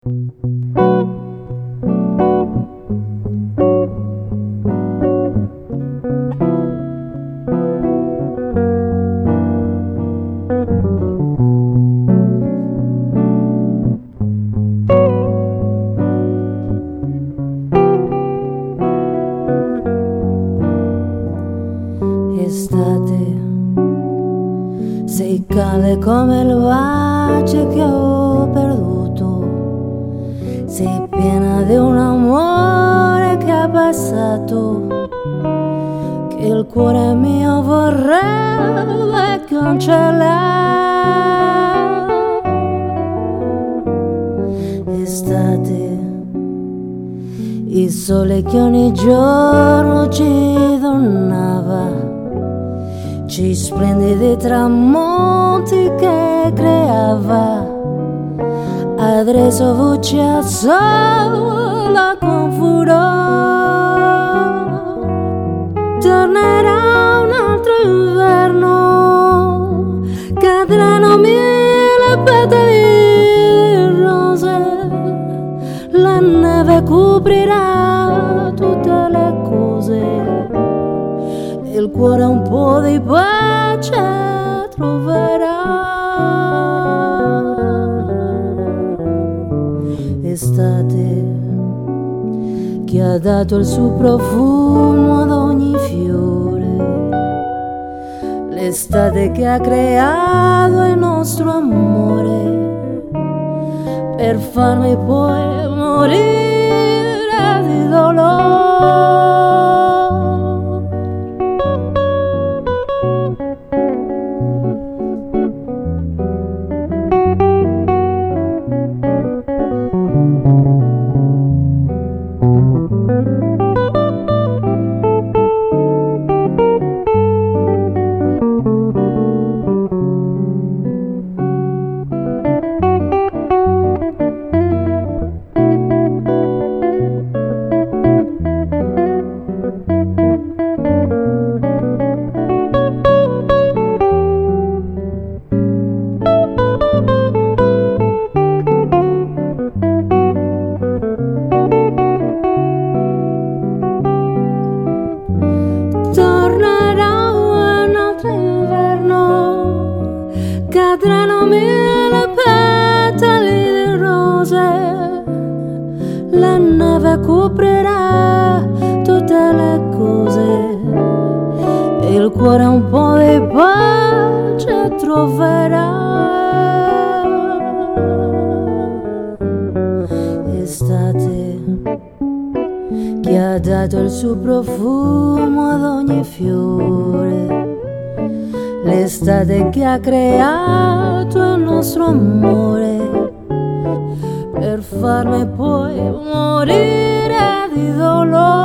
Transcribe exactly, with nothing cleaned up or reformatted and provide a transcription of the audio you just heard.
Estate, sei calda come il bacio che ho perduto, sei piena di un amore che è passato, che il cuore mio vorrebbe cancellare. Estate, il sole che ogni giorno ci donava, ci splendidi tramonti che creava, adesso voce sola con furore. Tornerà un altro inverno, cadranno mille petali di rose, la neve coprirà tutte le cose, il cuore un po' di pace troverà. Estate che ha dato il suo profumo ad ogni fiore, l'estate che ha creato il nostro amore, per farmi poi morire di dolore. Cadranno mille petali di rose, la neve coprirà tutte le cose, e il cuore un po' di pace troverà. Estate che ha dato il suo profumo ad ogni fiore, l'estate che ha creato il nostro amore, per farmi poi morire di dolore.